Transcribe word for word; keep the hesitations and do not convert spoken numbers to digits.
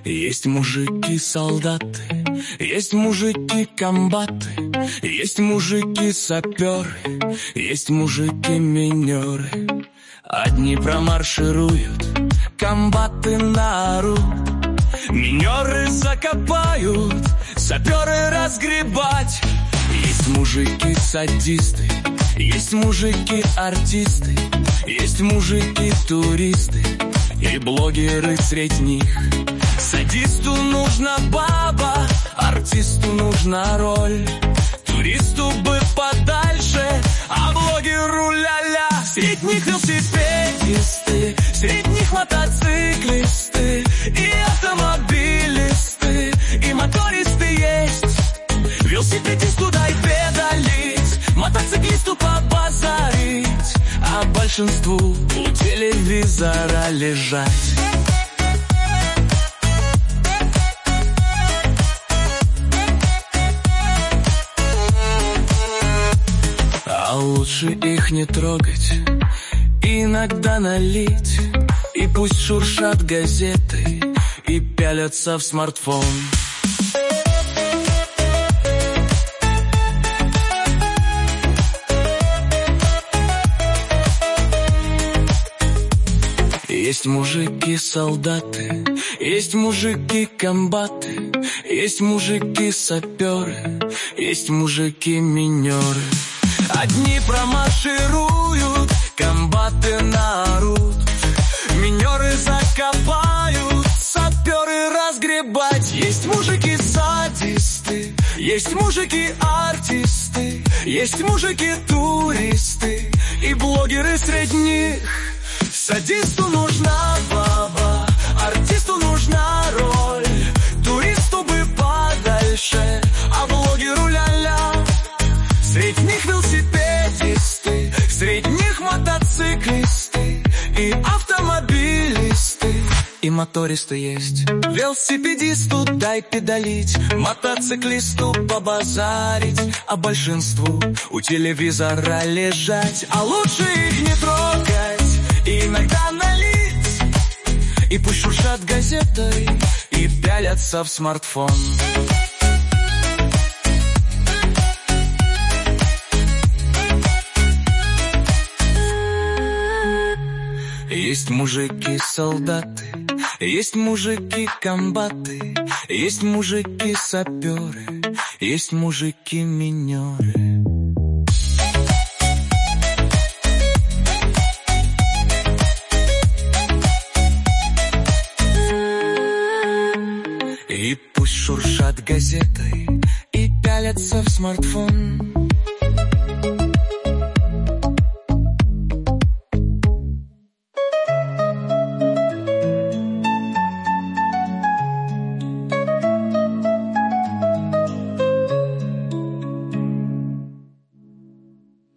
Есть мужики-солдаты, есть мужики-комбаты, есть мужики-саперы, есть мужики-минеры. Одни промаршируют, комбаты наорут, минеры закопают, саперы разгребать. Есть мужики-садисты, есть мужики-артисты, есть мужики-туристы и блогеры среди них. Садисту нужна баба, артисту нужна роль, туристу бы подальше, а блогеру ля-ля. Среди них велосипедисты, среди них мотоциклисты и автомобилисты, и мотористы есть. Велосипедисту дай педалить, мотоциклисту побазарить, а большинству у телевизора лежать. А лучше их не трогать, иногда налить, и пусть шуршат газеты и пялятся в смартфон. Есть мужики-солдаты, есть мужики-комбаты, есть мужики-саперы, есть мужики-минеры. Одни промаршируют, комбаты наорут, минеры закопают, саперы разгребать. Есть мужики-садисты, есть мужики-артисты, есть мужики-туристы и блогеры среди них. Садисту нужна баба, артисту нужна роль, туристу бы подальше, а блогеру ля-ля. Среди них велосипедисты, среди них мотоциклисты и автомобилисты, и мотористы есть. Велосипедисту дай педалить, мотоциклисту побазарить, а большинству у телевизора лежать. А лучше их не трогать, иногда налить, и пусть шуршат газетой и пялятся в смартфон. Есть мужики-солдаты, есть мужики-комбаты, есть мужики-саперы, есть мужики-минеры. И пусть шуршат газетой и пялятся в смартфон.